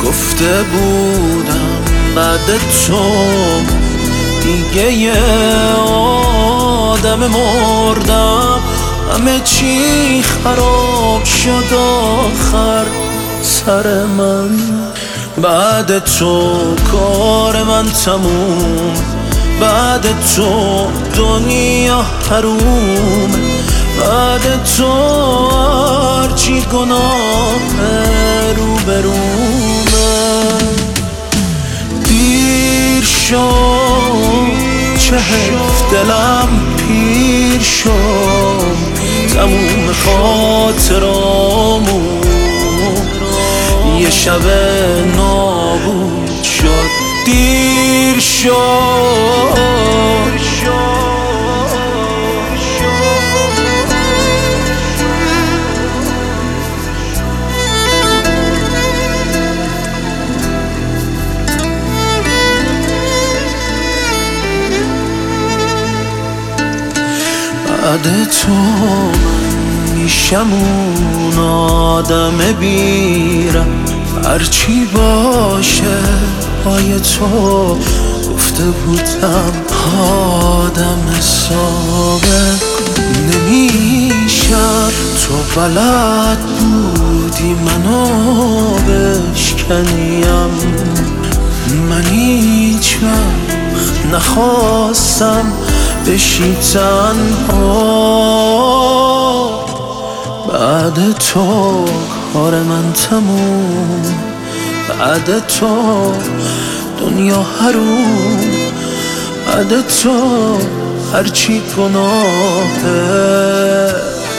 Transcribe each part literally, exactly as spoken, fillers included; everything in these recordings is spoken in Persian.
گفته بودم بعد تو دیگه یه آدم مردم. همه چی خراب شد آخر سر من. بعد تو کار من تموم، بعد تو دنیا حروم، بعد تو هرچی گناه رو برومه. دیر شد چه حیف دلم پیر شد، تموم خاطرامون یه شب نابود شد. دیر شد بعد تو من میشم اون آدم بیرم. هرچی باشه پای تو گفته بودم آدم سابق نمیشم. تو بلد بودی منو بشکنیم، من هیچ وقت نخواستم بشی تنها. بعد تو کار من تموم، بعد تو دنیا حروم، بعد تو هرچی گناهه.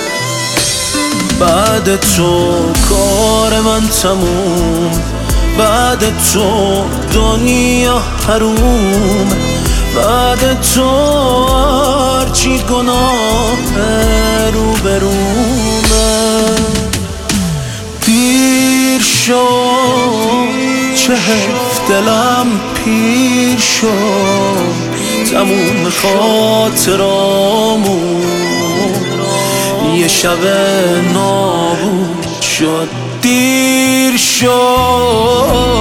بعد تو کار من تموم، بعد تو دنیا حروم، بعد تو هرچی گناه رو برومه. دیر شد چه حیف دلم پیر شد، تموم خاطرامون یه شب نابود شد. دیر شد